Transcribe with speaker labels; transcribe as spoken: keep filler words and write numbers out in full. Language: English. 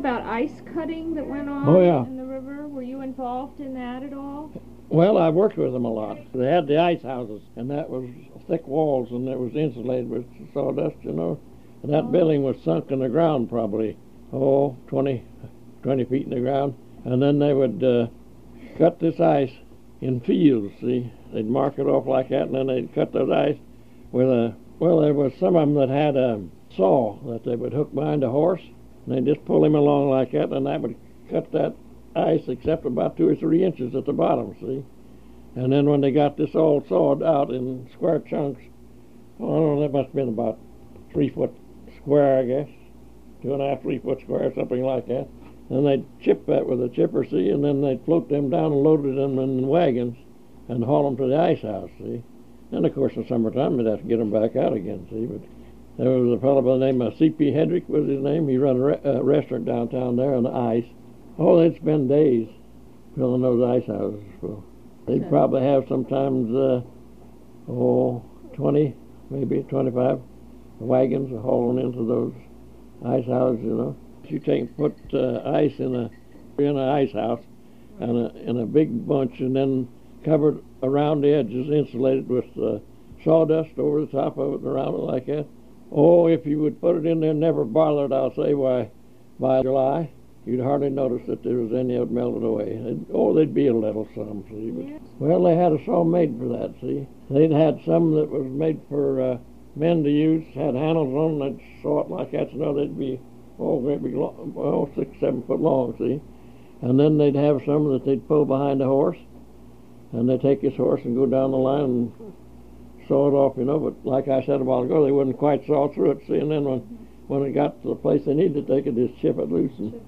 Speaker 1: about ice cutting that went on
Speaker 2: Oh, yeah.
Speaker 1: in the river? Were you involved in that at all?
Speaker 2: Well, I worked with them a lot. They had the ice houses, and that was thick walls, and it was insulated with sawdust, you know. And that
Speaker 1: Oh.
Speaker 2: building was sunk in the ground probably, oh, twenty, twenty feet in the ground. And then they would uh, cut this ice in fields, see. They'd mark it off like that, and then they'd cut those ice with a, well, there was some of them that had a saw that they would hook behind a horse, and they'd just pull him along like that, and that would cut that ice except about two or three inches at the bottom, see. And then when they got this all sawed out in square chunks, well, I don't know, that must have been about three foot square, I guess, two and a half, three foot square, something like that. And they'd chip that with a chipper, see, and then they'd float them down and loaded them in wagons and haul them to the ice house, see. And of course in summertime they'd have to get them back out again, see. But there was a fellow by the name of C P Hedrick was his name. He run a re- uh, restaurant downtown there on the ice. Oh, they'd spend days filling those ice houses. So they'd
Speaker 1: Okay.
Speaker 2: probably have sometimes, uh, oh, twenty, maybe twenty-five wagons hauling into those ice houses, you know. You take put uh, ice in a in an ice house and a, in a big bunch, and then covered around the edges, insulated with uh, sawdust over the top of it and around it like that. Oh, if you would put it in there, never bothered, I'll say, why, by July, you'd hardly notice that there was any of it melted away. They'd, oh, there'd be a little some, see. But,
Speaker 1: Yeah.
Speaker 2: well, they had a saw made for that, see. They'd had some that was made for uh, men to use, had handles on them, they'd saw it like that, so now they'd be, oh, they'd be long, oh, six, seven foot long, see. And then they'd have some that they'd pull behind a horse, and they'd take this horse and go down the line and saw it off, you know. But like I said a while ago, they wouldn't quite saw through it, see. And then when, when it got to the place they needed, they could just chip it loose and